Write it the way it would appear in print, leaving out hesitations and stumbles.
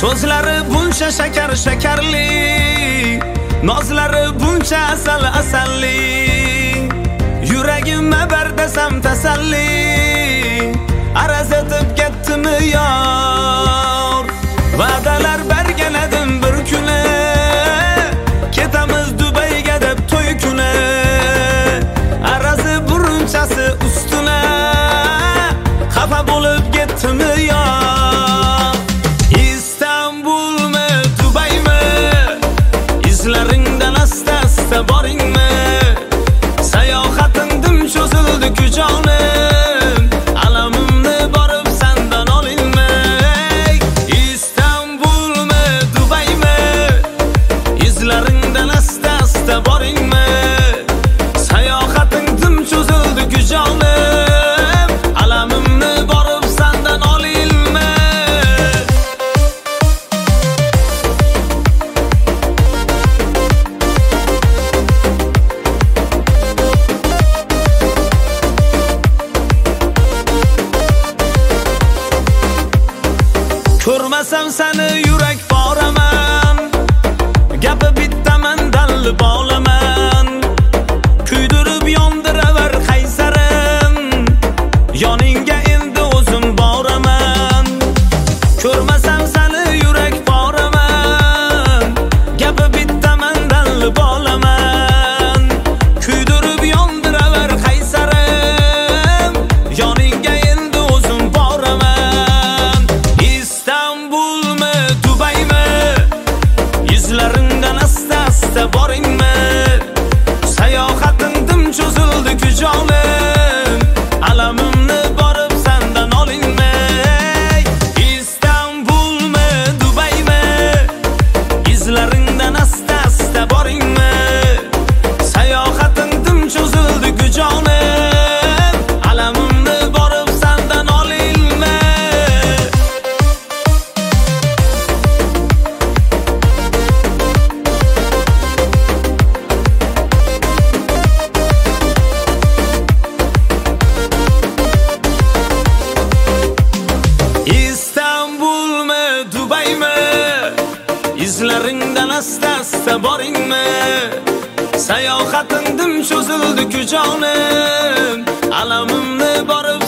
So'zlari buncha shakar shakarli, nozlari buncha asal asalli. Yuragimga ber desam tasalli, araz etib ketdimi yor. Va'dalar bergan edim bir kuni, ketamiz Dubayga deb to'y kuni. Arazi burunchasi ustuna, xafa bo'lib ketdimi yor. Istanbulmi, Dubaymi, izlaringdan asta-asta boringmi? Sayohating dim cho'zildi-ku jonim, alamimni borib sendan olingmi? Istanbulmi, Dubaymi, izlaringdan asta-asta boringmi? Sayohating dim cho'zildi-ku jonim, alamimni borib sendan olingmi? Ko'rmasam seni yurak boraman, gapi bitta mandalli bolaman. Kuydirib yondiraver qaysarim, yoningga endi o'zim boraman. Ko'rmasam seni yurak boraman, gapi bitta mandalli bolaman. Kuydirib yondiraver qaysarim, yoningga endi o'zim boraman. Istanbulmi, Dubaymi, izlaringdan asta-asta boringmi? Sayohating dim cho'zildi-ku jonim, alamimni borib sendan olingmi? Istanbulmi, Dubaymi, izlaringdan asta-asta boringmi? Sayohating dim cho'zildi-ku jonim, alamimni borib sendan olingmi? Istanbulmi, Dubaymi, izlaringdan asta-asta boringmi? Sayohating dim cho'zildi-ku jonim, alamimni borib